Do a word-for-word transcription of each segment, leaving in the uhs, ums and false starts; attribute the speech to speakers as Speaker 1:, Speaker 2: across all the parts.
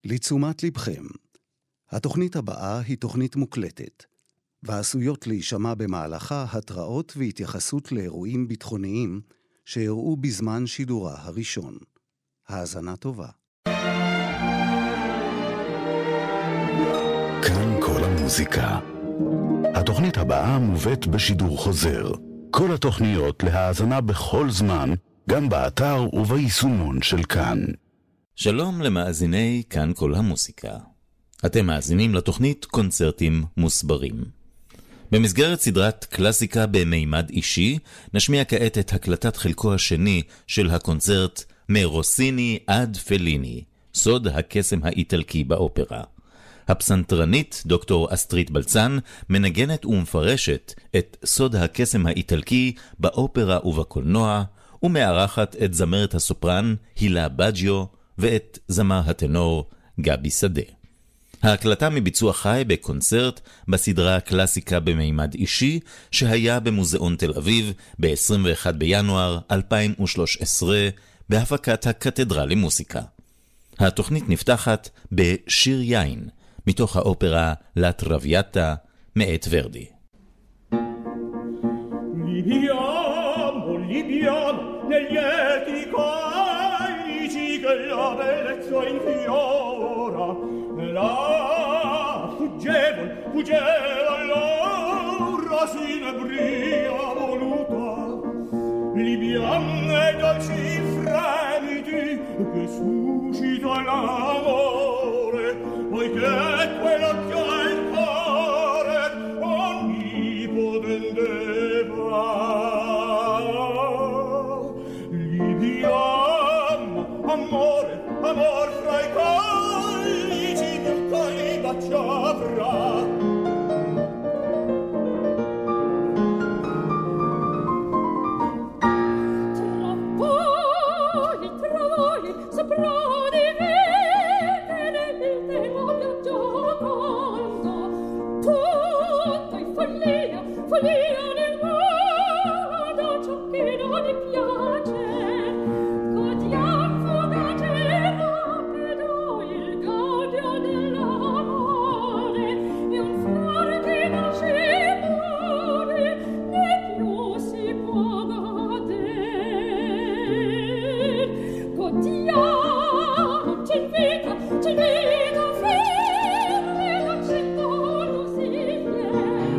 Speaker 1: לתשומת לבכם. התוכנית הבאה היא תוכנית מוקלטת, ועשויות להישמע במהלכה התראות והתייחסות לאירועים ביטחוניים שאירעו בזמן שידורה הראשון. האזנה טובה.
Speaker 2: כאן כל המוזיקה. התוכנית הבאה מובאת בשידור חוזר. כל התוכניות להאזנה בכל זמן, גם באתר וביישומון של כאן.
Speaker 3: שלום למאזיני כאן כל המוזיקה. אתם מאזינים לתוכנית קונצרטים מוסברים. במסגרת סדרת קלאסיקה במימד אישי, נשמיע כעת את הקלטת חלקו השני של הקונצרט מרוסיני עד פליני, סוד הקסם האיטלקי באופרה. הפסנתרנית דוקטור אסטרית בלצן מנגנת ומפרשת את סוד הקסם האיטלקי באופרה ובקולנוע, ומארחת את זמרת הסופרן הילה בג'יו ואת זמר הטנור גבי שדה. ההקלטה מביצוע חי בקונצרט בסדרה קלאסיקה במימד אישי שהיה במוזיאון תל אביב ב-עשרים ואחד בינואר אלפיים ושלוש עשרה בהפקת הקתדרה למוסיקה. התוכנית נפתחת בשיר יין מתוך האופרה לה טרוויאטה מאת ורדי.
Speaker 4: Libiamo, libiamo negli echi calici che la bellezza infiora. La fuggevol, fuggeva l'ora sinebria voluta. Libiamo e dolci fremiti che suscita l'amore, poiché quell'occhio è il cuore onnipotente va. Libiamo, amore, amor fra i collici più coli baci avrà.
Speaker 5: Travoli, travoli, sopra di me, nel tema più giocondo, tutto in follia, follia nel modo, ciò che non mi piace, godiam fugace rapido il gaudio dell'amore, e un fiore che nasce muore, né più si può goder. Godiam, ci invita, ci invita a ferme l'accento lusinghier.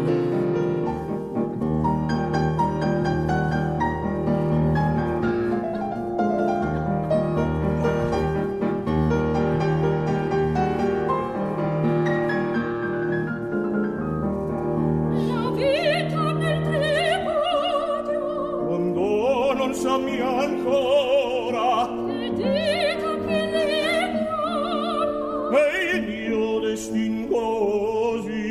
Speaker 5: La vita nel tripudio,
Speaker 4: Quando non s'ami ancora
Speaker 5: che dica che l'ignora,
Speaker 4: è il mio destin così.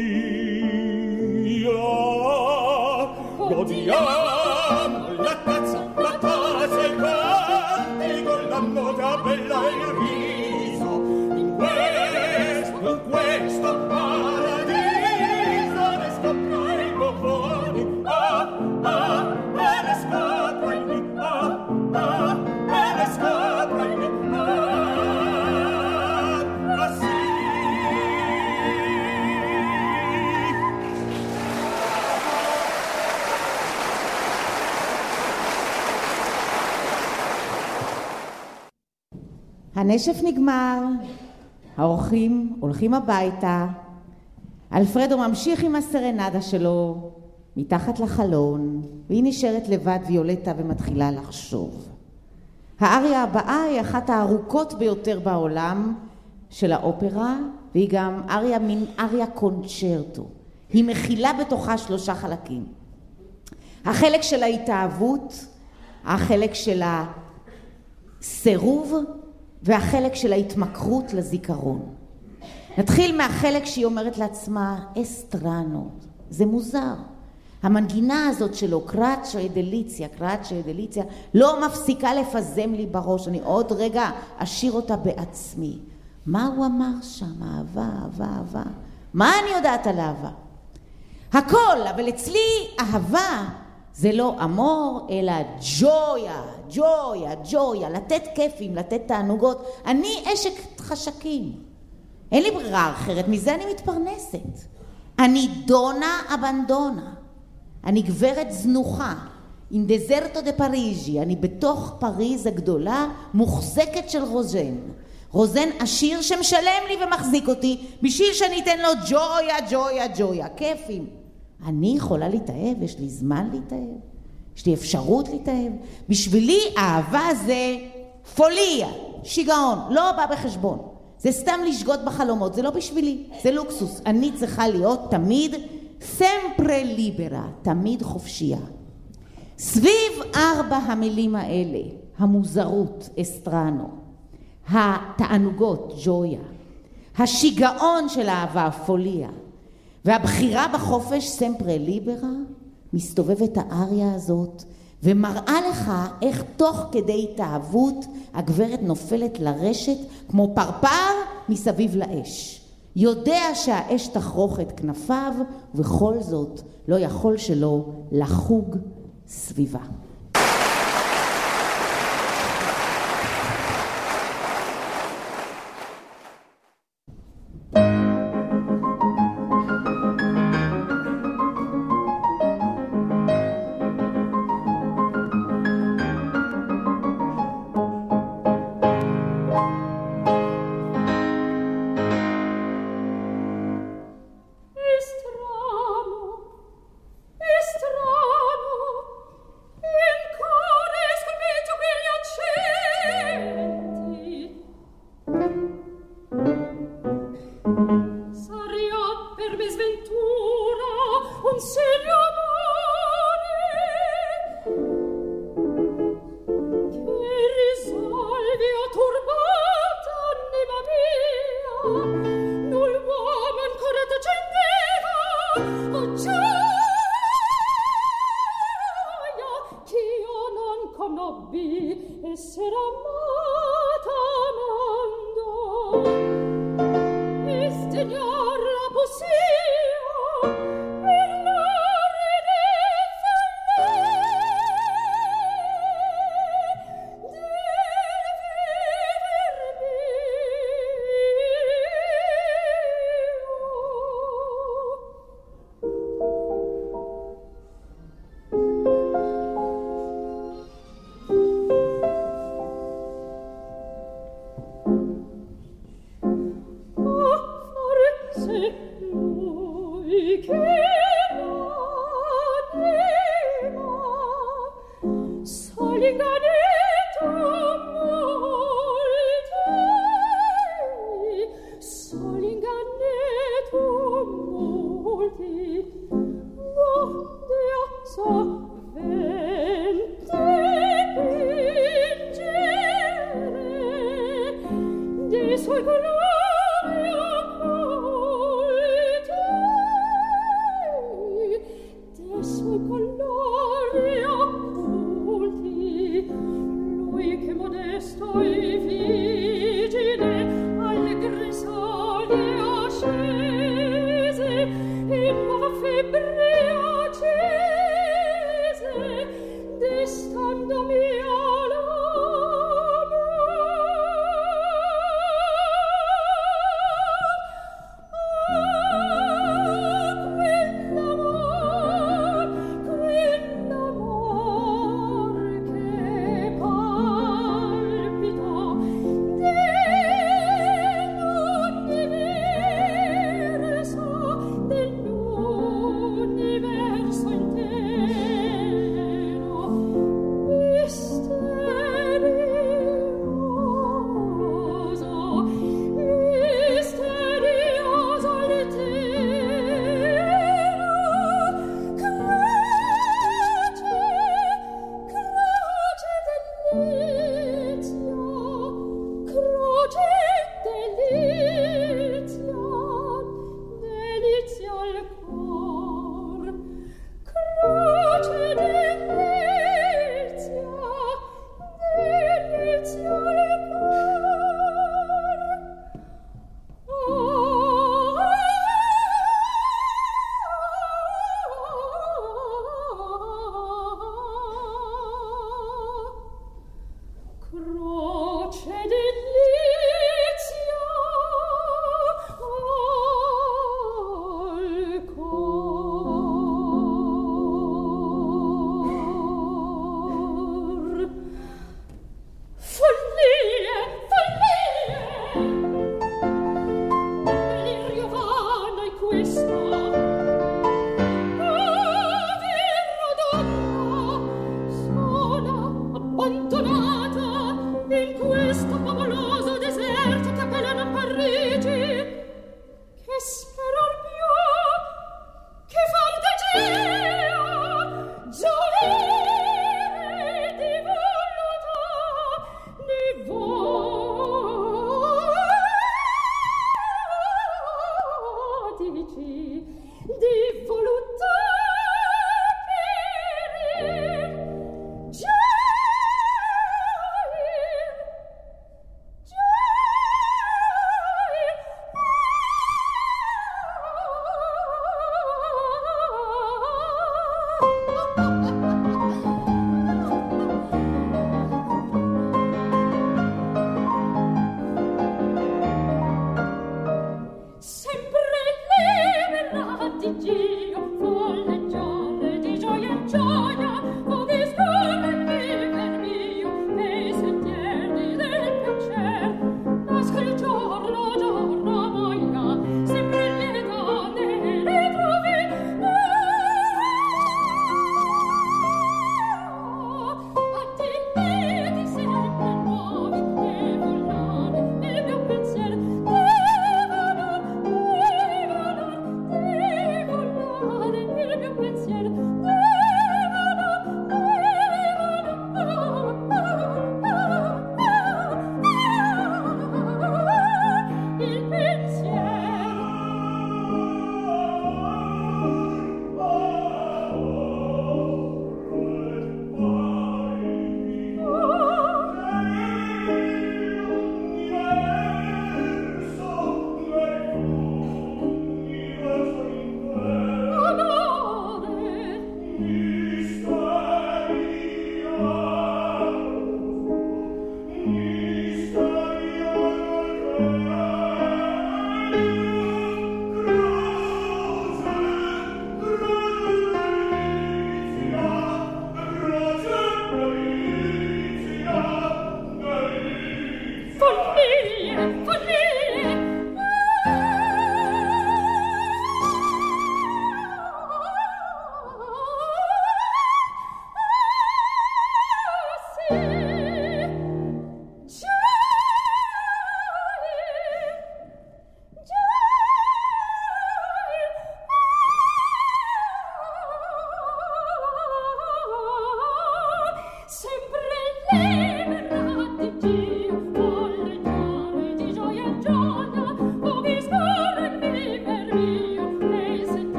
Speaker 4: Ah, godiamo la tazza, la tazza e il cantico, la nota bella e il riso, in questo, in questo paradiso ne scappa il boccone. Ah, ah, e ne scappa il mi, ah, ah, e ne scappa il mi, ah, ah, sì.
Speaker 6: הנשף נגמר, האורחים הולכים הביתה, אלפרדו ממשיך עם הסרנדה שלו מתחת לחלון, והיא נשארת לבד ויולטה ומתחילה לחשוב. האריה הבאה היא אחת הארוכות ביותר בעולם של האופרה, והיא גם אריה מין אריה קונצ'רטו. היא מכילה בתוכה שלושה חלקים. החלק של ההתאהבות, החלק של הסירוב, והחלק של ההתמכרות לזיכרון. נתחיל מהחלק שהיא אומרת לעצמה, אסטרנו, זה מוזר. המנגינה הזאת שלו, קראצ'ה דליציה, קראצ'ה דליציה, לא מפסיקה לפזם לי בראש, אני עוד רגע אשיר אותה בעצמי. מה הוא אמר שם? אהבה, אהבה, אהבה. מה אני יודעת על אהבה? הכל, אבל אצלי אהבה זה לא אמור, אלא ג'ויה, ג'ויה, ג'ויה, לתת כיפים, לתת תענוגות. אני אשת חשקים. אין לי ברירה אחרת, מזה אני מתפרנסת. אני דונה אבנדונה. אני גברת זנוחה. עם דזרטו דה פריז'י, אני בתוך פריז הגדולה, מוחזקת של רוזן. רוזן עשיר שמשלם לי ומחזיק אותי, בשביל שאני אתן לו ג'ויה, ג'ויה, ג'ויה, כיפים. אני יכולה להתאהב, יש לי זמן להתאהב, יש לי אפשרות להתאהב. בשבילי אהבה זה פוליה, שיגעון, לא בא בחשבון. זה סתם לשגות בחלומות, זה לא בשבילי, זה לוקסוס. אני צריכה להיות תמיד סמפרה ליברה, תמיד חופשייה. סביב ארבע המילים האלה, המוזרות, אסטרנו, התענוגות, ג'ויה, השיגעון של האהבה, פוליה, והבחירה בחופש, סמפרה ליברה, מסתובבת האריה הזאת, ומראה לך איך תוך כדי התאהבות הגברת נופלת לרשת כמו פרפר מסביב לאש. יודע שהאש תחרוך את כנפיו, ובכל זאת לא יכול שלא לחוג סביבה.
Speaker 5: sperar più che far de Gea gioire di voluta di vodici di voluta perir gioire gioire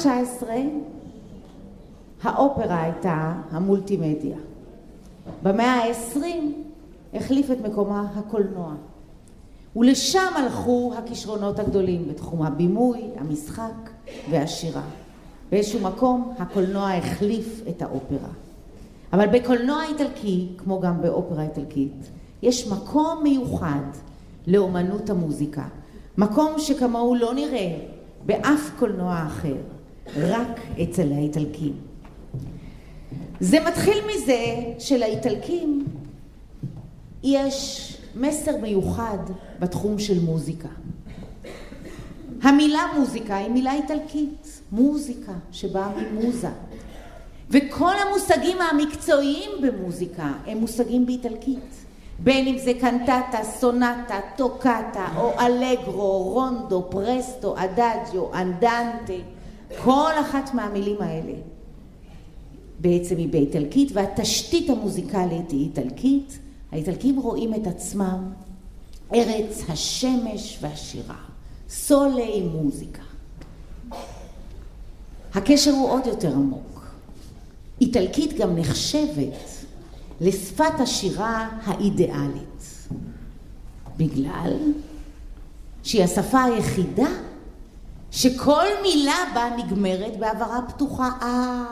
Speaker 6: ה-תשע עשרה האופרה הייתה המולטימדיה. במאה ה-עשרים החליף את מקומה הקולנוע. ולשם הלכו הכישרונות הגדולים בתחום הבימוי, המשחק והשירה. באיזשהו מקום הקולנוע החליף את האופרה. אבל בקולנוע איטלקי, כמו גם באופרה איטלקית, יש מקום מיוחד לאומנות המוזיקה. מקום שכמוהו לא נראה באף קולנוע אחר, רק אצל האיטלקים. זה מתחיל מזה שלאיטלקים יש מסר מיוחד בתחום של מוזיקה. המילה מוזיקה היא מילה איטלקית, מוזיקה שבאה ממוזה. וכל המושגים המקצועיים במוזיקה הם מושגים באיטלקית. בין אם זה קנטטה, סונטה, טוקטה, או אלגרו, רונדו, פרסטו, אדאג'יו, אנדנטה, כל אחת מהמילים האלה בעצם היא באיטלקית, והתשתית המוזיקלית היא איטלקית. האיטלקים רואים את עצמם ארץ השמש והשירה, סולי מוזיקה. הקשר הוא עוד יותר עמוק. איטלקית גם נחשבת לשפת השירה האידיאלית, בגלל שהיא השפה היחידה שכל מילה בה נגמרת בעברה פתוחה. אה,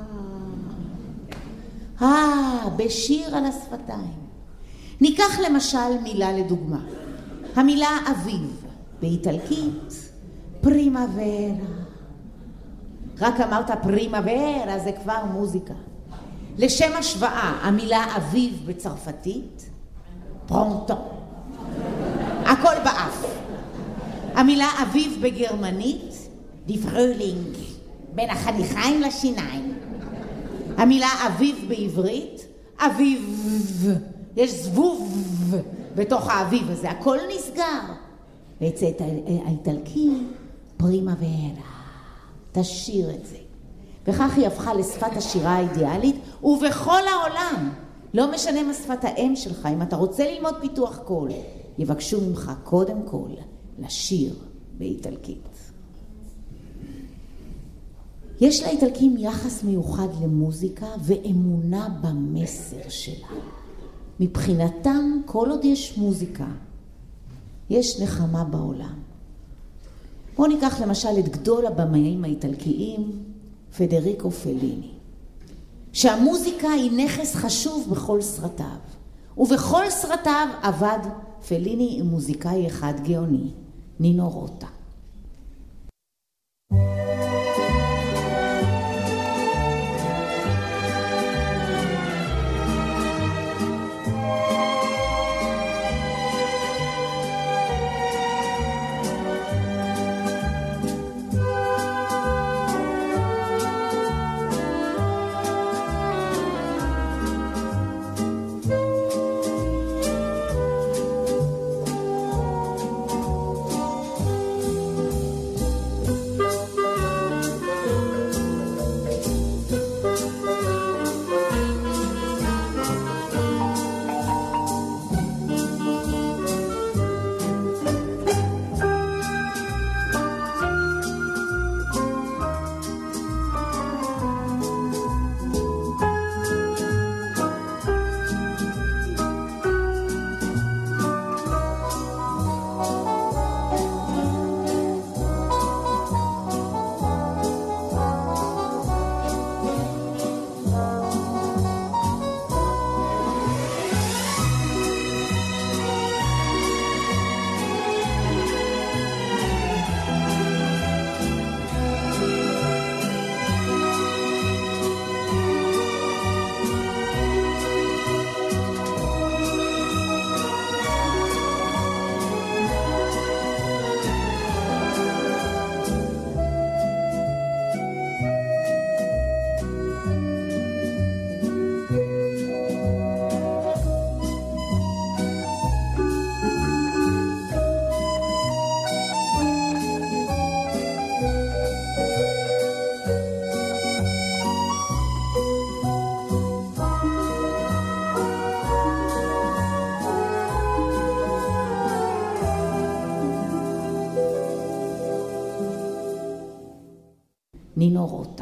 Speaker 6: אה, בשיר על השפתיים. ניקח למשל מילה לדוגמה. המילה אביב באיטלקית, פרימוורה. רק אמרת פרימוורה, זה כבר מוזיקה. לשם השוואה, המילה אביב בצרפתית, פרונטון. הכל באף. המילה אביב בגרמנית, די פרולינג, בין החניכיים לשיניים. המילה אביב בעברית, אביב. יש זבוב בתוך האביב הזה, הכל נסגר. ואצל האיטלקים, פרימוורה. תשאיר את זה. וכך היא הפכה לשפת השירה האידיאלית, ובכל העולם, לא משנה מה שפת האם שלך, אם אתה רוצה ללמוד פיתוח קול, יבקשו ממך קודם כל לשיר באיטלקית. יש לאיטלקים יחס מיוחד למוזיקה ואמונה במסר שלה. מבחינתם, כל עוד יש מוזיקה, יש נחמה בעולם. בואו ניקח למשל את גדול הבמאים האיטלקיים, פדריקו פליני, שהמוזיקה היא נכס חשוב בכל סרטיו, ובכל סרטיו עבד פליני עם מוזיקאי אחד גאוני, נינו רוטה. נינו רוטה.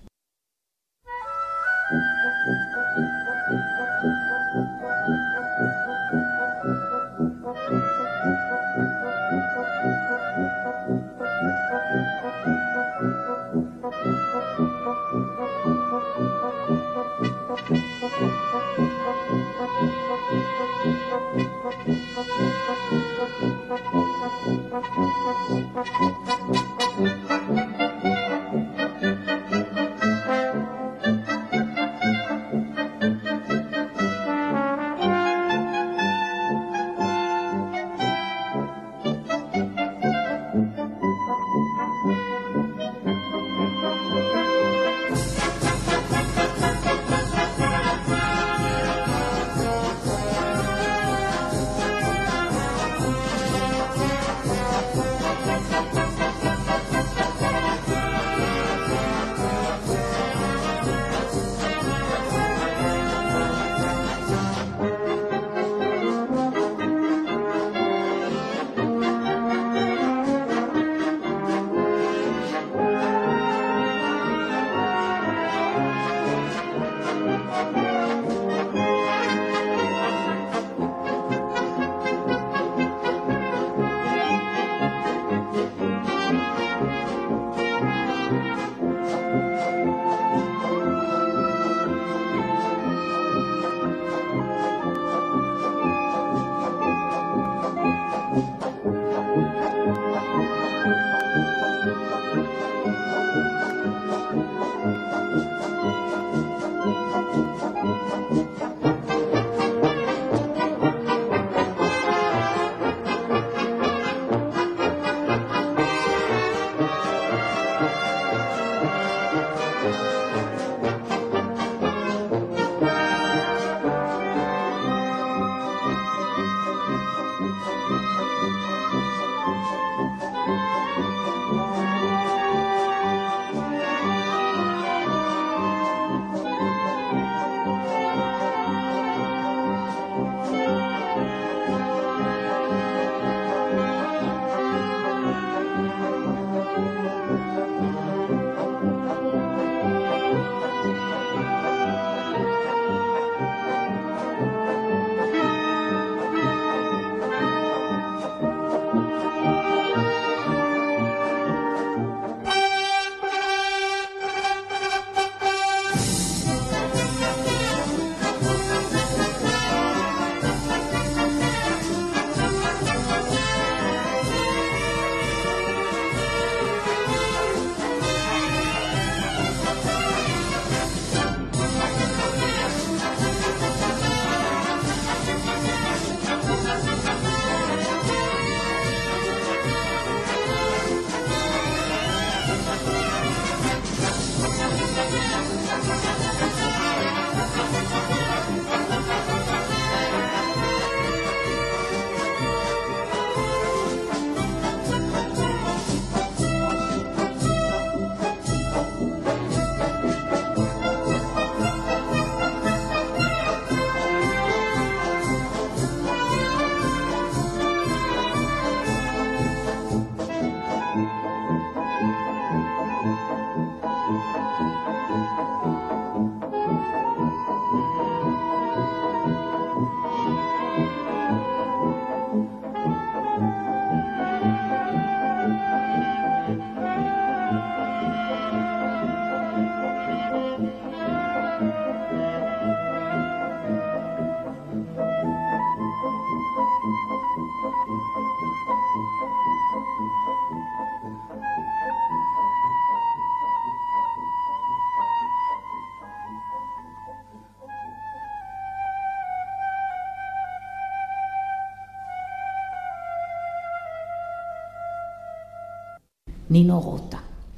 Speaker 6: נינו רוטה.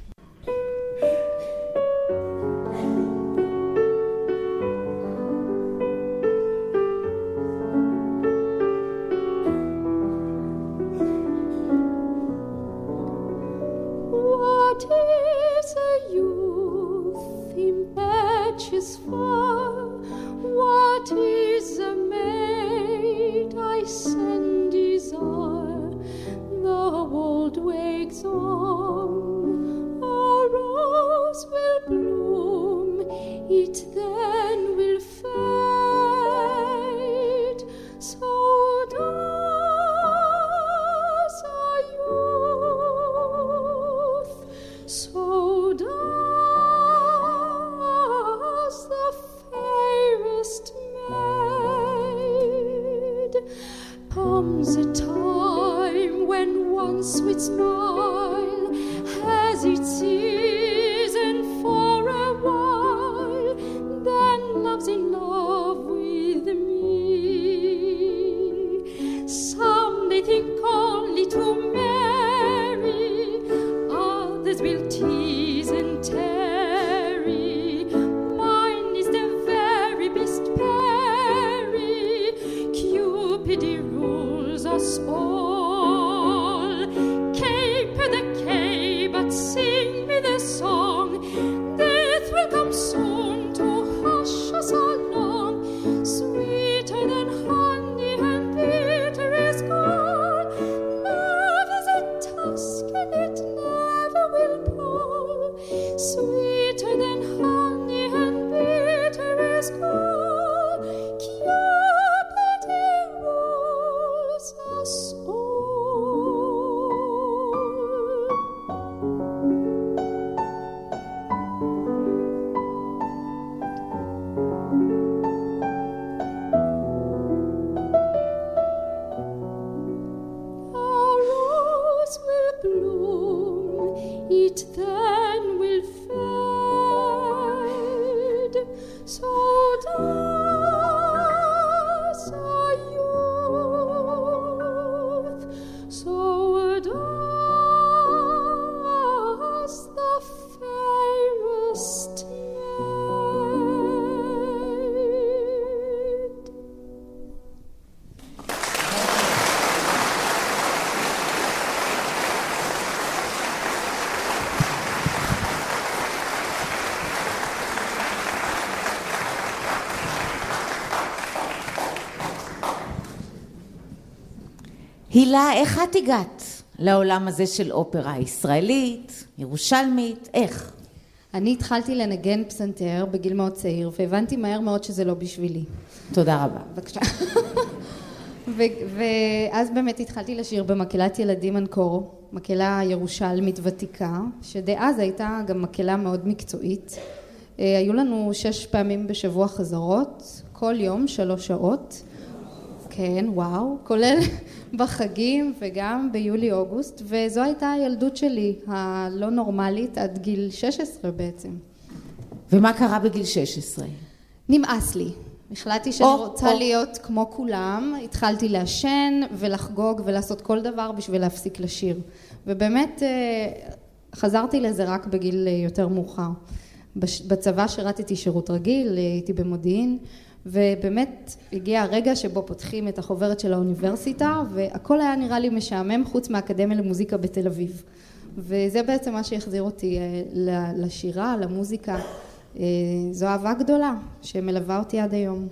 Speaker 5: What is a youth impetuous for? What is a maid I send desire? The world wakes on, it then will fade. So does our youth, so does the fairest maid. Comes a time when one sweet smile has its season for a while, then love's in love with me. Some they think only to marry, others will tease and tarry. Mine is the very best Perry. Cupid he rules us all. Caper the K, but sing me the song. Death will come soon to hush us along. Sweeter than honey and bitter is gall. Love is a tusk and it never will pall. Sweeter than honey and bitter is gall. Cupid he rules us all. A rose will bloom, it then will fade. So does our youth, so does the fairest maid.
Speaker 6: הילה, איך את הגעת לעולם הזה של אופרה ישראלית, ירושלמית, איך?
Speaker 7: אני התחלתי לנגן פסנתר בגיל מאוד צעיר, והבנתי מהר מאוד שזה לא בשבילי.
Speaker 6: תודה רבה.
Speaker 7: בבקשה. ו- ואז באמת התחלתי לשיר במקהלת ילדים אנקור, מקהלה ירושלמית ותיקה, שדאז הייתה גם מקהלה מאוד מקצועית. היו לנו שש פעמים בשבוע חזרות, כל יום שלוש שעות. כן, וואו, כולל בחגים וגם ביולי-אוגוסט, וזו הייתה הילדות שלי, הלא נורמלית, עד גיל שש עשרה בעצם.
Speaker 6: ומה קרה בגיל שש עשרה?
Speaker 7: נמאס לי. החלטתי שאני
Speaker 6: או,
Speaker 7: רוצה
Speaker 6: או.
Speaker 7: להיות כמו כולם, התחלתי לעשן ולחגוג ולעשות כל דבר בשביל להפסיק לשיר. ובאמת חזרתי לזה רק בגיל יותר מאוחר. בצבא שירתתי שירות רגיל, הייתי במודיעין, ובאמת הגיע הרגע שבו פותחים את החוברת של האוניברסיטה, והכל היה נראה לי משעמם חוץ מהאקדמיה למוזיקה בתל אביב. וזה בעצם מה שהחזיר אותי לשירה, למוזיקה. זו אהבה גדולה שמלווה אותי עד היום.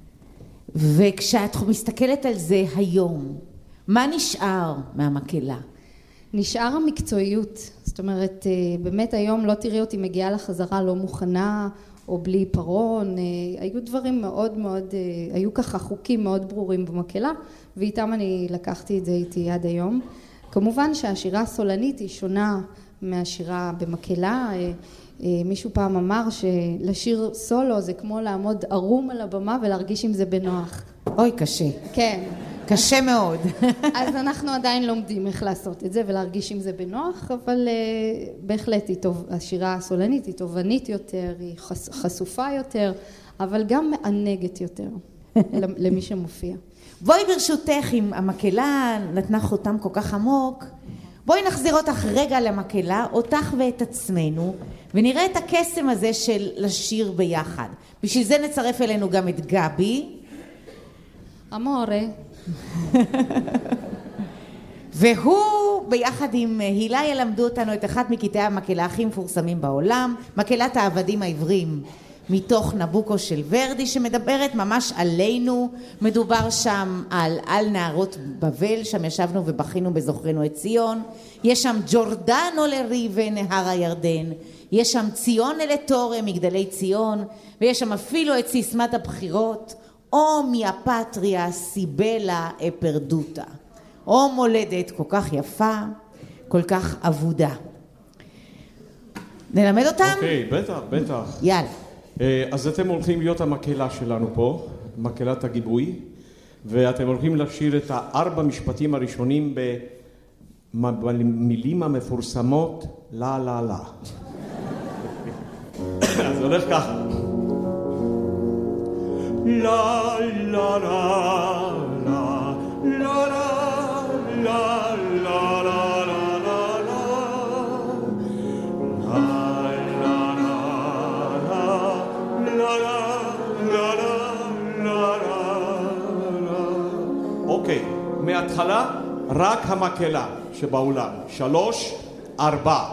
Speaker 6: וכשאת מסתכלת על זה היום, מה נשאר מהמקהלה?
Speaker 7: נשאר המקצועיות. זאת אומרת, באמת היום לא תראי אותי מגיעה לחזרה לא מוכנה, או בלי פרון. היו דברים מאוד מאוד, היו ככה חוקים מאוד ברורים במקהלה, ואיתם אני לקחתי את זה איתי עד היום. כמובן שהשירה הסולנית היא שונה מהשירה במקהלה. מישהו פעם אמר שלשיר סולו זה כמו לעמוד ערום על הבמה ולהרגיש עם זה בנוח.
Speaker 6: אוי, קשה.
Speaker 7: כן.
Speaker 6: קשה מאוד.
Speaker 7: אז אנחנו עדיין לומדים איך לעשות את זה ולהרגיש עם זה בנוח, אבל uh, בהחלט היא טוב, השירה הסולנית היא תובנית יותר, היא חש, חשופה יותר, אבל גם מענגת יותר למי שמופיע.
Speaker 6: בואי ברשותך, אם המקהלה נתנה חותם כל כך עמוק, בואי נחזיר אותך רגע למקהלה, אותך ואת עצמנו, ונראה את הקסם הזה של לשיר ביחד. בשביל זה נצרף אלינו גם את גבי.
Speaker 7: אמורה.
Speaker 6: והוא ביחד עם הילה ילמדו אותנו את אחד מקטעי המקהלה הכי מפורסמים בעולם, מקהלת העבדים העברים מתוך נבוקו של ורדי, שמדברת ממש עלינו. מדובר שם על על נערות בבל, שם ישבנו ובכינו בזוכרנו את ציון. יש שם ג'ורדנו לריבה נהר הירדן, יש שם ציון אלטורה מגדלי ציון, ויש שם אפילו את סיסמת הבחירות, או מיאפטריה סיבלה אפרדוטה. או מולדת כל כך יפה, כל כך עבודה. נלמד אותם?
Speaker 8: אוקיי, בטח, בטח.
Speaker 6: יאללה.
Speaker 8: אז אתם הולכים להיות המקהלה שלנו פה, מקהלת הגיבוי, ואתם הולכים לשיר את הארבע משפטים הראשונים במילים המפורסמות, לה לה לה. אז הולך ככה. לה לה לה לה לה לה לה לה אוקיי, מההתחלה רק המקהלה שבאולם. שלוש, ארבע.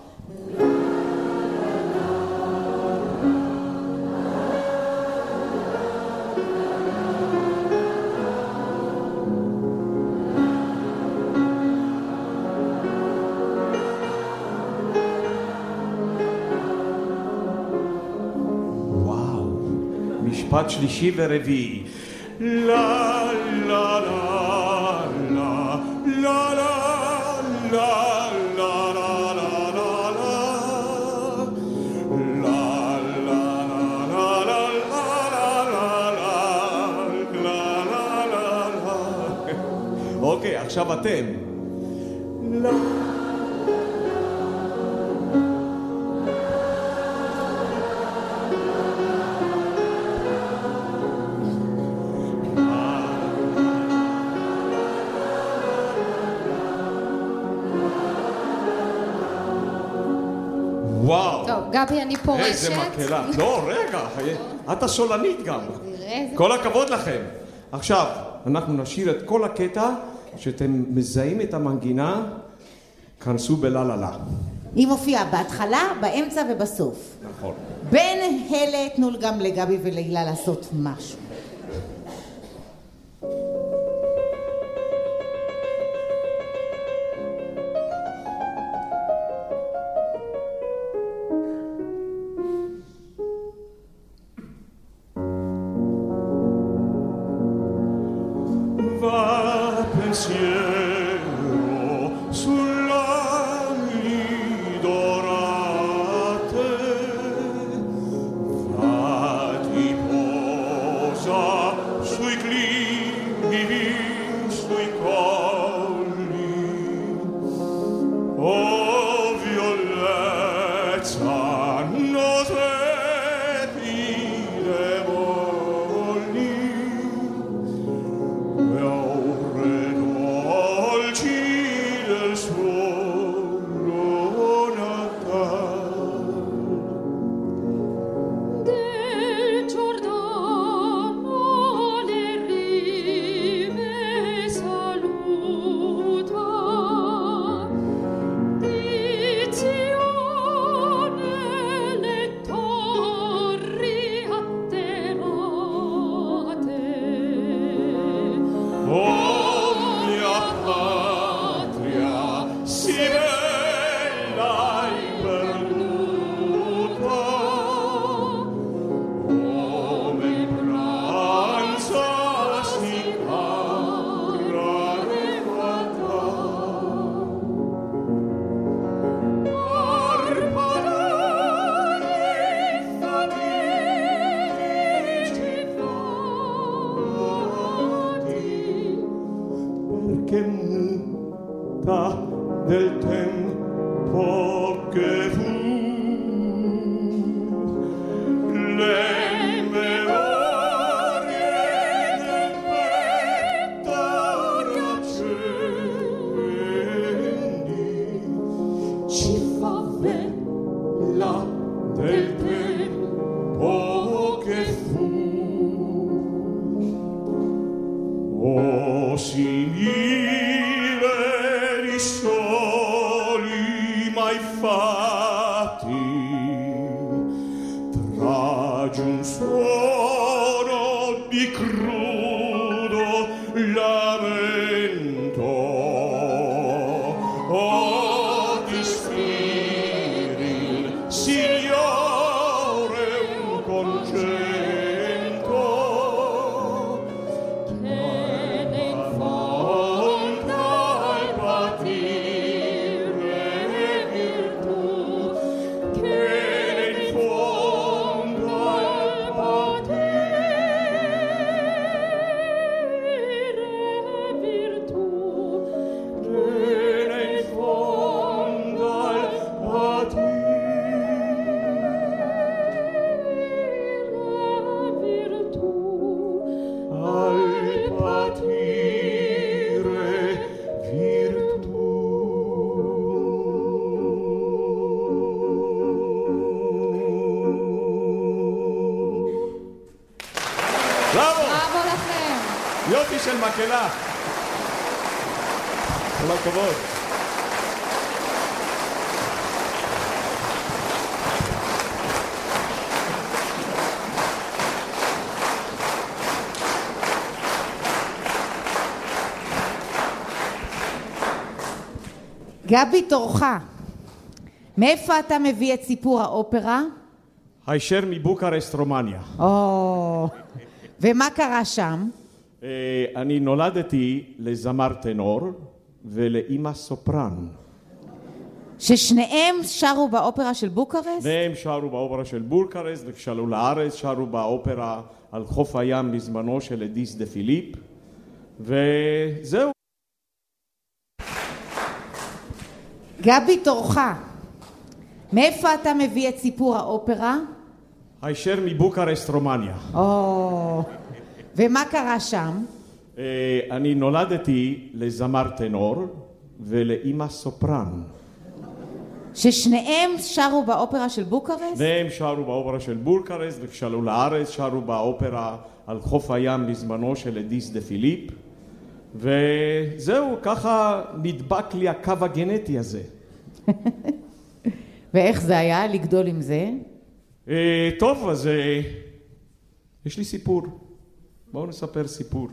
Speaker 8: וואו, משפט שלישי ורביעי. לה לה לה לה לה לה לה אוקיי, עכשיו אתם. וואו.
Speaker 7: טוב, גבי, אני פורשת.
Speaker 8: איזה מקהלה. לא, רגע, את הסולנית גם. כל הכבוד לכם. עכשיו, אנחנו נשאיר את כל הקטע שאתם מזהים את המנגינה, כנסו בלה לה לה.
Speaker 6: היא מופיעה בהתחלה, באמצע ובסוף.
Speaker 8: נכון.
Speaker 6: בין אלה תנו גם לגבי ולהילה לעשות משהו.
Speaker 8: See בראבו!
Speaker 7: בראבו לכם.
Speaker 8: יופי של מקהלה. כל הכבוד.
Speaker 6: גבי, תורך. מאיפה אתה מביא את סיפור האופרה?
Speaker 8: הישר מבוקרשט, רומניה.
Speaker 6: או, ומה קרה שם?
Speaker 8: אני נולדתי לזמר טנור ולאמא סופרן.
Speaker 6: ששניהם שרו באופרה של בוקרשט?
Speaker 8: והם שרו באופרה של בוקרשט, וכשעלו לארץ שרו באופרה על חוף הים בזמנו של אדיס דה פיליפ, וזהו.
Speaker 6: גבי, תורך. מאיפה אתה מביא את סיפור האופרה?
Speaker 8: הישר מבוקרשט, רומניה.
Speaker 6: או, ומה קרה שם?
Speaker 8: אני נולדתי לזמר טנור ולאמא סופרן.
Speaker 6: ששניהם שרו באופרה של בוקרשט?
Speaker 8: והם שרו באופרה של בוקרשט, וכשעלו לארץ שרו באופרה על חוף הים בזמנו של אדיס דה פיליפ, וזהו, ככה נדבק לי הקו הגנטי הזה.
Speaker 6: ואיך זה היה לגדול עם זה?
Speaker 8: אה, טוב, אז אה, יש לי סיפור. בואו נספר סיפור.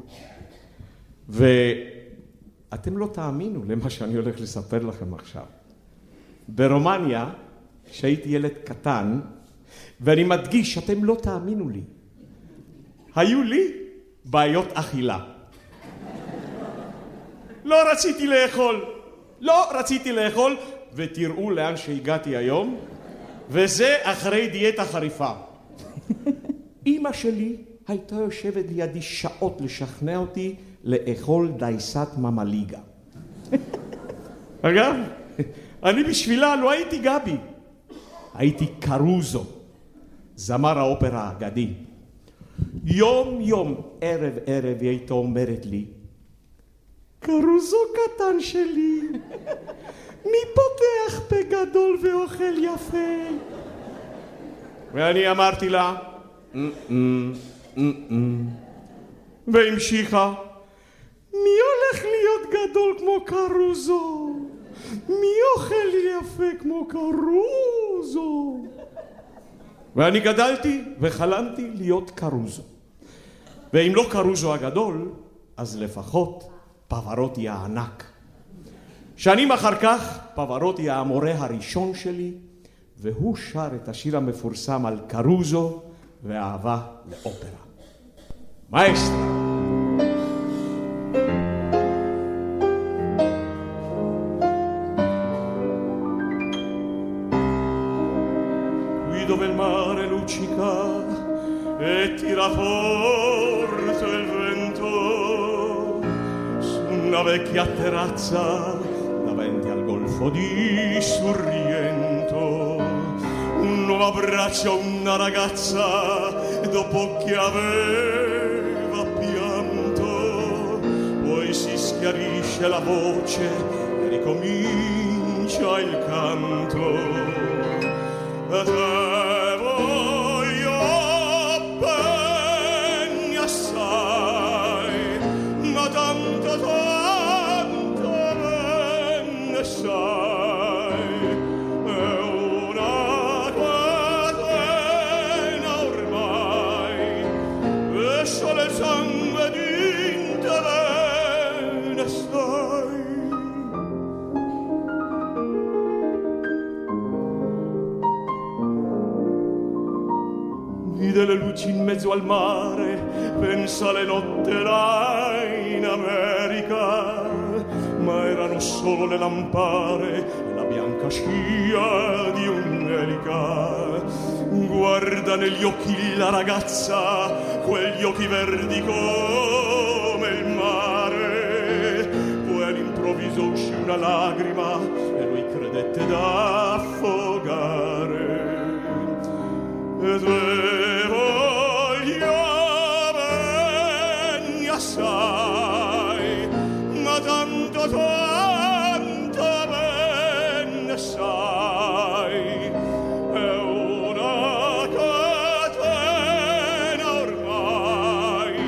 Speaker 8: ואתם לא תאמינו למה שאני הולך לספר לכם עכשיו. ברומניה, כשהייתי ילד קטן, ואני מדגיש, אתם לא תאמינו לי, היו לי בעיות אכילה. לא רציתי לאכול, לא רציתי לאכול, ותראו לאן שהגעתי היום, וזה אחרי דיאטה חריפה. אמא שלי הייתה יושבת לידי שעות לשכנע אותי לאכול דייסת ממליגה. אגב, אני בשבילה לא הייתי גבי, הייתי קרוזו, זמר האופרה האגדי. יום יום, ערב ערב, היא הייתה אומרת לי, קרוזו קטן שלי, מי פותח פה גדול ואוכל יפה? ואני אמרתי לה, והמשיכה, מי הולך להיות גדול כמו קרוזו? מי אוכל יפה כמו קרוזו? ואני גדלתי וחלמתי להיות קרוזו. ואם לא קרוזו הגדול, אז לפחות פברוטי הענק. שנים אחר כך, פברוטי המורה הראשון שלי, והוא שר את השיר המפורסם על קרוזו ואהבה לאופרה. מאסטרה. Dove il mare luccica e tira forte il vento su una vecchia terrazza davanti al golfo di Sorrento un uomo abbraccia una ragazza dopo che aveva pianto poi si schiarisce la voce e ricomincia il canto e te voglio bene assai, ma tanto, tanto bene sai, è una catena ormai, e solo il sangue di te bene sai. Vide le luci in mezzo al mare, pensa le notte là in America, ma erano solo le lampare e la bianca scia di un'elica. Guarda negli occhi la ragazza, quegli occhi verdi come il mare. Poi all'improvviso uscì una lacrima e lui credette d'affogare. E te voglio bene assai, ma tanto, tanto bene sai, è una catena ormai,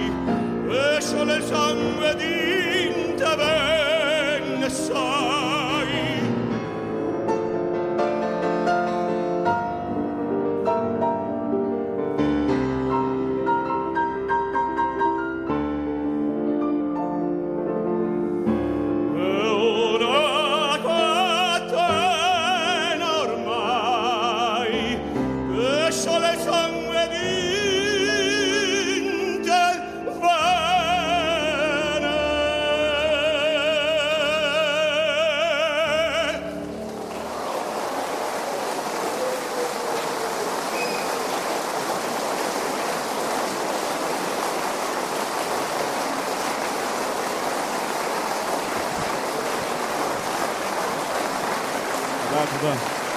Speaker 8: תודה.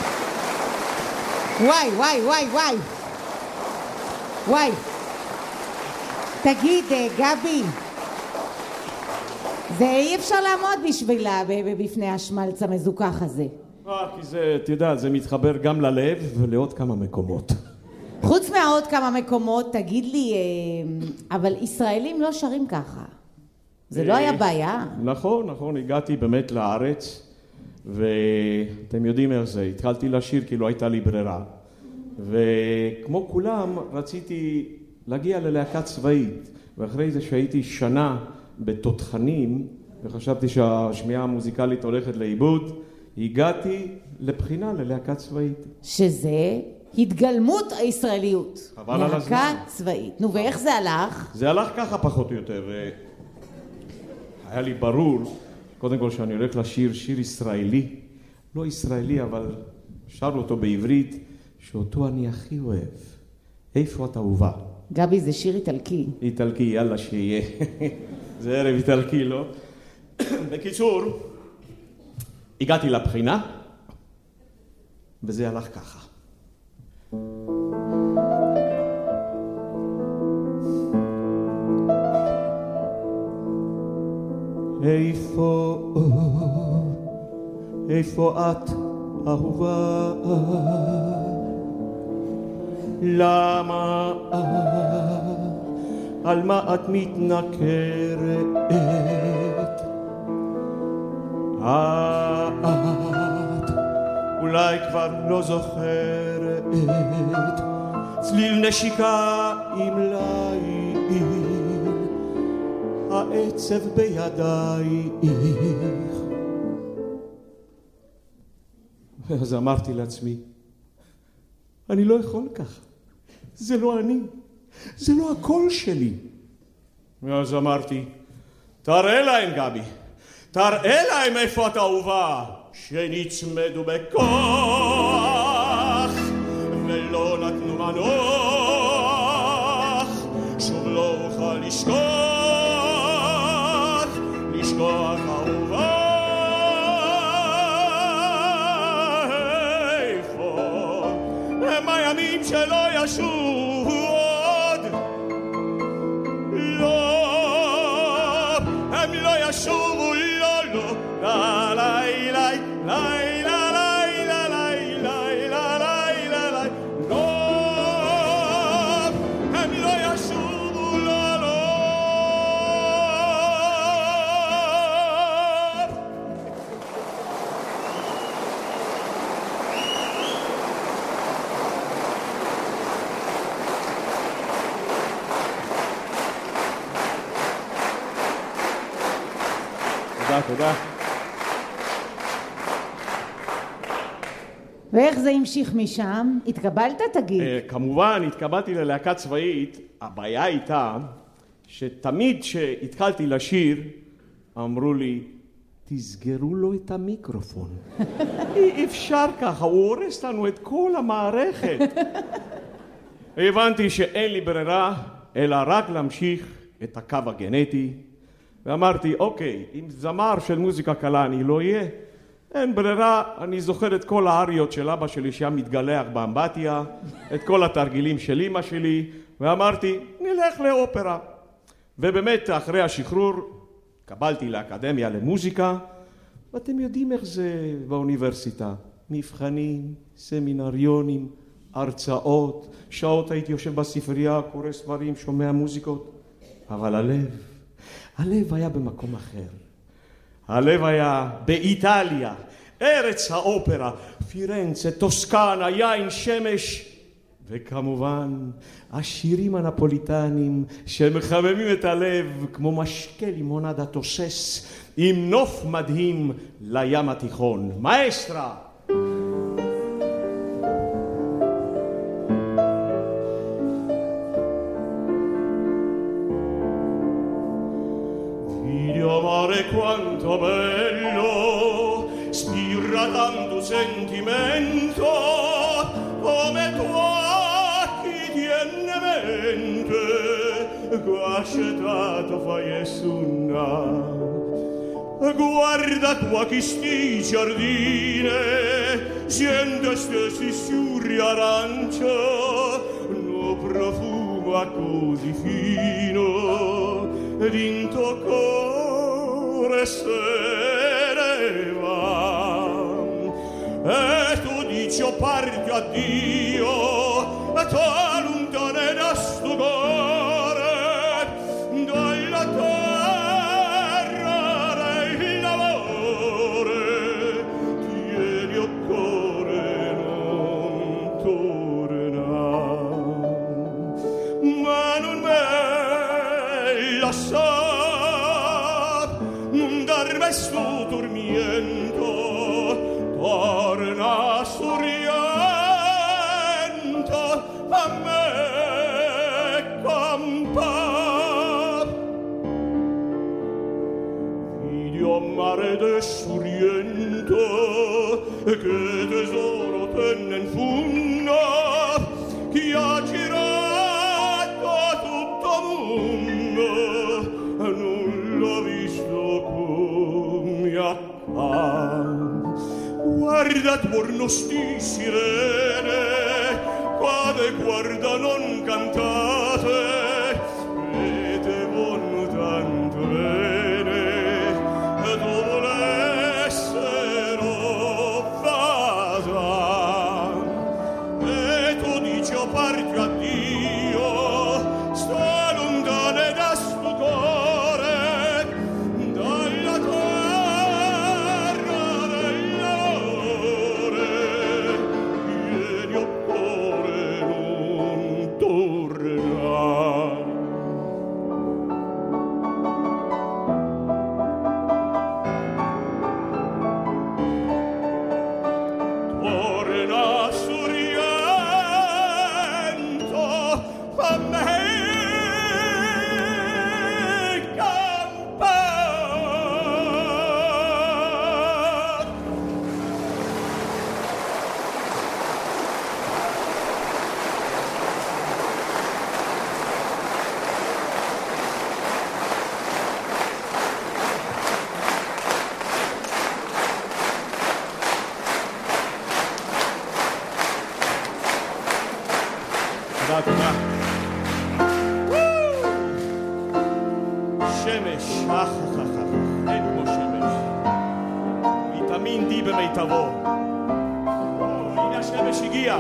Speaker 6: וואי, וואי, וואי, וואי. וואי. תגיד, גבי, זה אי אפשר לעמוד בשבילה בפני השמלץ המזוכח הזה.
Speaker 8: אה, כי זה, אתה יודע, זה מתחבר גם ללב ולעוד כמה מקומות.
Speaker 6: חוץ מהעוד כמה מקומות, תגיד לי, אבל ישראלים לא שרים ככה. זה לא היה בעיה.
Speaker 8: נכון, נכון, הגעתי באמת לארץ, ואתם יודעים איך זה, התחלתי לשיר כי לא הייתה לי ברירה. וכמו כולם, רציתי להגיע ללהקה צבאית, ואחרי זה שהייתי שנה בתותחנים, וחשבתי שהשמיעה המוזיקלית הולכת לאיבוד, הגעתי לבחינה ללהקה צבאית.
Speaker 6: שזה התגלמות הישראליות.
Speaker 8: חבל על הזמן.
Speaker 6: להקה צבאית. נו, ואיך זה הלך?
Speaker 8: זה הלך ככה פחות או יותר. היה לי ברור, קודם כל שאני הולך לשיר שיר ישראלי, לא ישראלי, אבל שר אותו בעברית, שאותו אני הכי אוהב. איפה את אהובה?
Speaker 6: גבי, זה שיר איטלקי.
Speaker 8: איטלקי, יאללה שיהיה. זה ערב איטלקי, לא? בקיצור, הגעתי לבחינה, וזה הלך ככה. איפה, איפה את אהובה? למה, על מה את מתנכרת? את אולי כבר לא זוכרת צליל נשיקה עם ליל, העצב בידייך. אז אמרתי לעצמי, אני לא יכול ככה, זה לא אני, זה לא הקול שלי. ואז אמרתי, תראה להם גבי, תראה להם איפה את אהובה, שנצמדו בכוח ולא נתנו מנוח, שוב לא אוכל לשכוח, לשכוח אהובה. איפה הם הימים שלא ישוב עוד? לא, הם לא ישובו, לא, לא, לה, לה, לה, לה, לה, לה, לה, לה, לה, לה, לה, לא, הם לא ישובו, לא, לא. תודה, תודה.
Speaker 6: ואיך זה המשיך משם? התקבלת, תגיד?
Speaker 8: כמובן, התקבלתי ללהקה צבאית. הבעיה הייתה שתמיד שהתחלתי לשיר, אמרו לי, תסגרו לו את המיקרופון. אי אפשר ככה, הוא הורס לנו את כל המערכת. הבנתי שאין לי ברירה, אלא רק להמשיך את הקו הגנטי. ואמרתי, אוקיי, אם זמר של מוזיקה קלה אני לא אהיה, אין ברירה. אני זוכר את כל האריות של אבא שלי שהיה מתגלח באמבטיה, את כל התרגילים של אמא שלי, ואמרתי, נלך לאופרה. ובאמת, אחרי השחרור, קבלתי לאקדמיה למוזיקה, ואתם יודעים איך זה באוניברסיטה. מבחנים, סמינריונים, הרצאות, שעות הייתי יושב בספרייה, קורא ספרים, שומע מוזיקות. אבל הלב, הלב היה במקום אחר. הלב היה באיטליה, ארץ האופרה, פירנצה, טוסקנה, יין, שמש, וכמובן השירים הנפוליטנים שמחממים את הלב כמו משקה לימונדה תוסס עם נוף מדהים לים התיכון. מאסטרה! Amare quanto bello spirra tanto sentimento come tua chi tiene mente guascetato fai e sunna guarda tua chi sti giardine
Speaker 4: siente stessi fiori arancia, no profuma così fino, d'into cuore se ne va. E tu dici o parti addio, e tu lontane da sto cuore, dalla terra del lavoro, tieni o cuore non torna, ma non me la sa, non darmi sto tormento, torna sorriento a me campa. Figlio mare de sorriento, che tesoro tenne in fondo, chi ha girato tutto mondo, non l'ho visto come accade. Guarda attorno sti sirene, quade guarda non cantate, e te vanno tanto bene, e dove l'essero vada. E tu dici o parti addio, sta lontane da sto cuore, dalla terra del lavoro, vieni o cuore non tornerà. Torna sorriento a me campa. תודה, תודה. שמש, אך, אך, אך, אין כמו שמש. ויטמין די במיטבו. הנה השמש הגיע.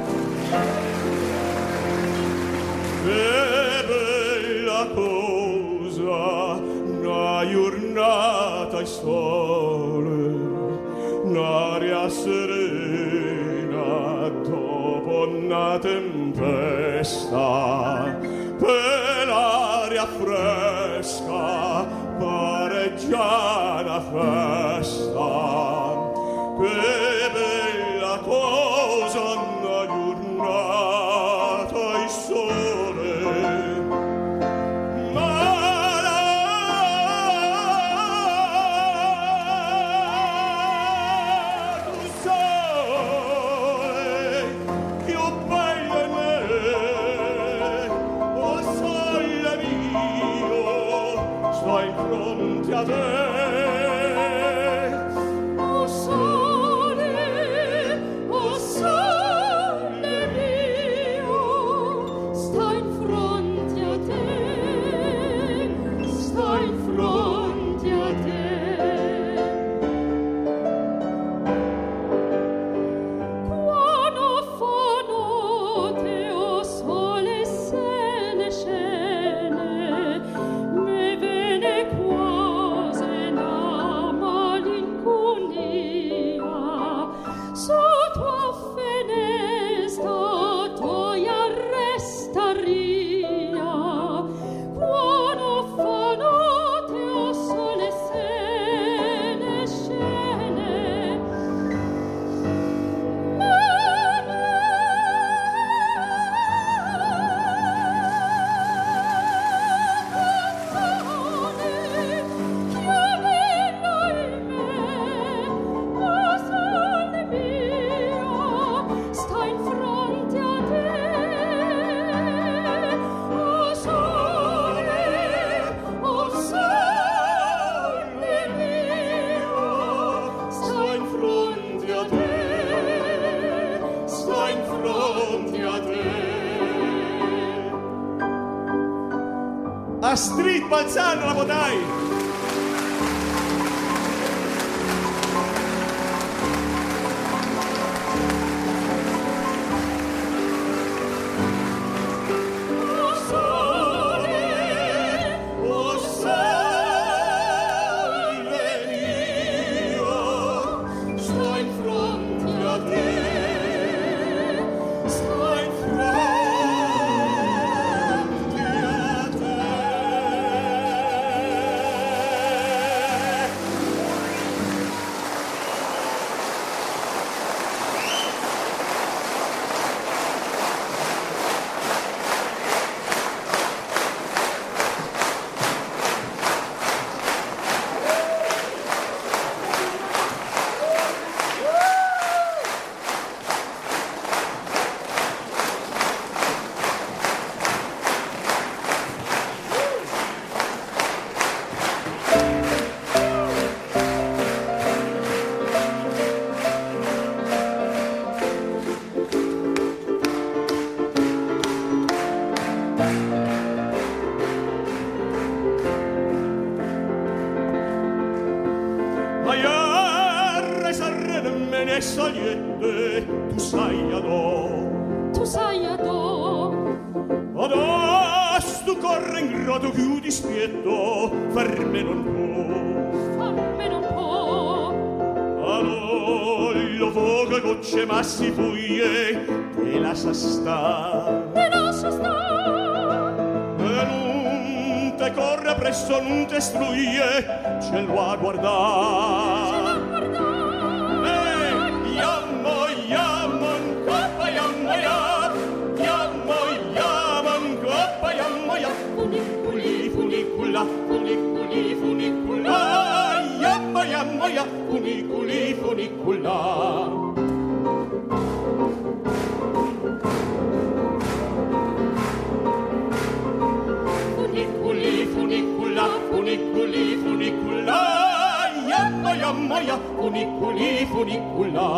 Speaker 4: Bella cosa, una giornata e sole, un'aria serena dopo una tempesta, per l'aria fresca pare già una festa. Che bella cosa, una giornata e sole, ma la tu sole più bella di me, o sole mio, sto in fronte a te.
Speaker 5: O sole
Speaker 8: Astrid Balzano, רבותיי.
Speaker 4: Ma si fuie te lascia sta,
Speaker 5: te lascia sta,
Speaker 4: e non te corre presso, non te struie, ce lo a guardare,
Speaker 5: ce l'ha guardare.
Speaker 4: E yammo yaman coppa yammo ya, yammo yaman coppa yammo ya, funiculi funicula, funiculi funicula, yammo yammo ya, funiculi funicula. Funicula, funiculi, funicula, yamma, yamma, ya, funiculi, funicula.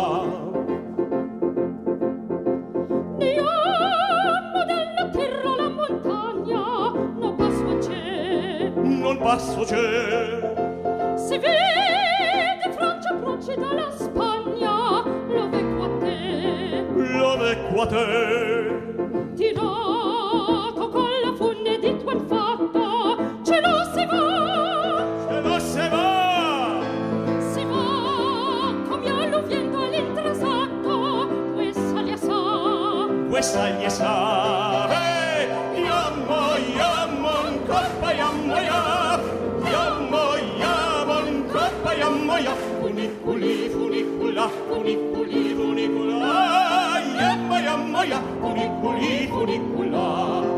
Speaker 5: Andiamo dalla terra alla montagna, non passo c'è,
Speaker 4: non passo c'è.
Speaker 5: Si vede Francia approcci dalla Spagna, lo vecchio a te,
Speaker 4: lo vecchio a te.
Speaker 5: Tirato con la funne di tuo il fatto, ce lo si va,
Speaker 4: ce lo si va,
Speaker 5: si va come alluviando all'intrasato, questa gli sa,
Speaker 4: questa gli sa, eh, yammo, yammo, coppa, yammo, ya, yammo, yammo, coppa, yammo, ya, funiculi, funicula, funiculi, funicula, yammo, yammo, ya, funiculi, funicula.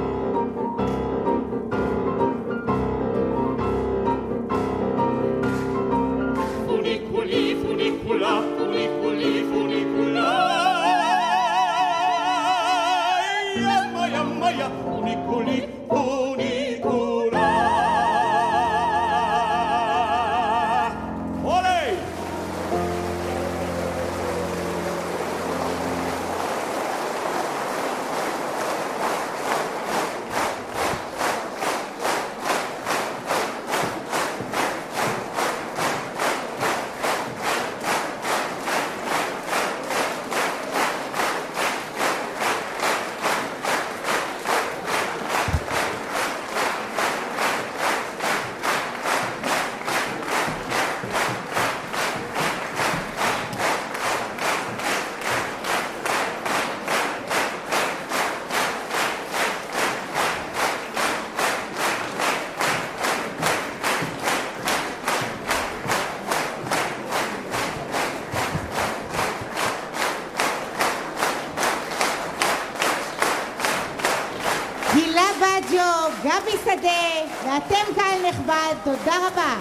Speaker 4: Funiculi, funicula, funiculi, funicula, yamma, yamma, ya, funiculi, funicula. Olè!
Speaker 6: גבי שדה, ואתם קהל נכבד, תודה רבה.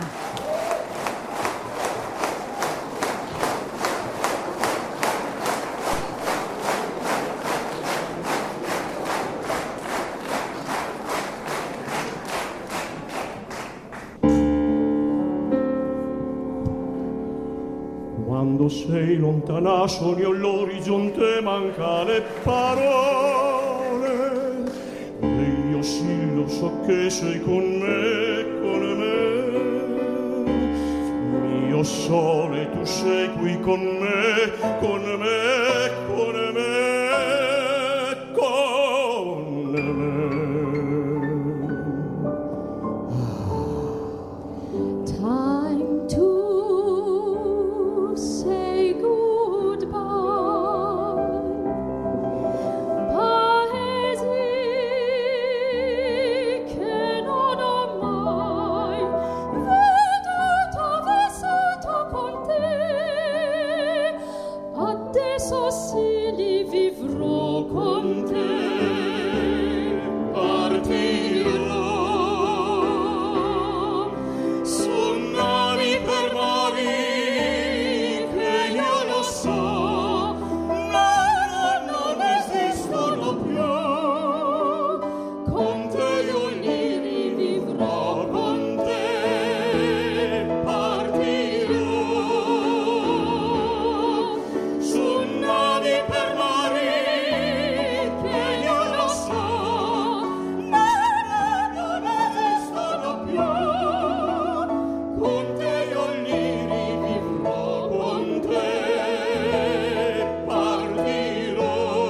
Speaker 4: Quando sei lontana sogno l'orizzonte manca le parole e io sì lo so che sei con me, con me. Mio sole, tu sei qui con me, con me, con me, con me.
Speaker 5: Time to say goodbye. Paesi che non ho mai veduto, vissuto con te. Adesso sì li vivrò con te. Partirò su navi per mari che io lo so, ma non esistono più. Con te io li rivivrò, con te partirò su navi per mari che io lo so, ma non esistono più. Con te io li rivivrò, con te partirò.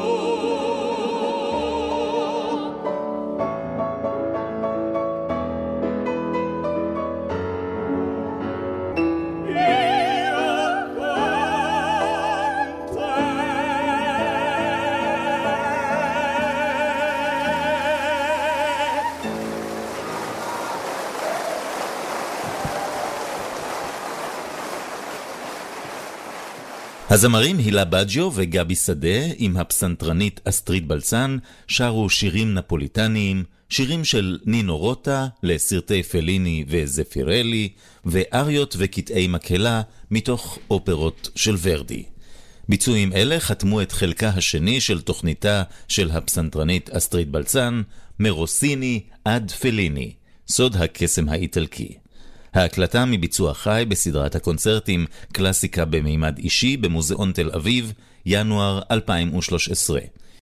Speaker 3: הזמרים הילה בג'יו וגבי שדה עם הפסנתרנית אסטרית בלצן שרו שירים נפוליטניים, שירים של נינו רוטה לסרטי פליני וזפירלי, ואריות וקטעי מקהלה מתוך אופרות של ורדי. ביצועים אלה חתמו את חלקה השני של תוכניתה של הפסנתרנית אסטרית בלצן, מרוסיני עד פליני, סוד הקסם האיטלקי. ההקלטה מביצוע חי בסדרת הקונצרטים קלאסיקה במימד אישי במוזיאון תל אביב, ינואר אלפיים ושלוש עשרה.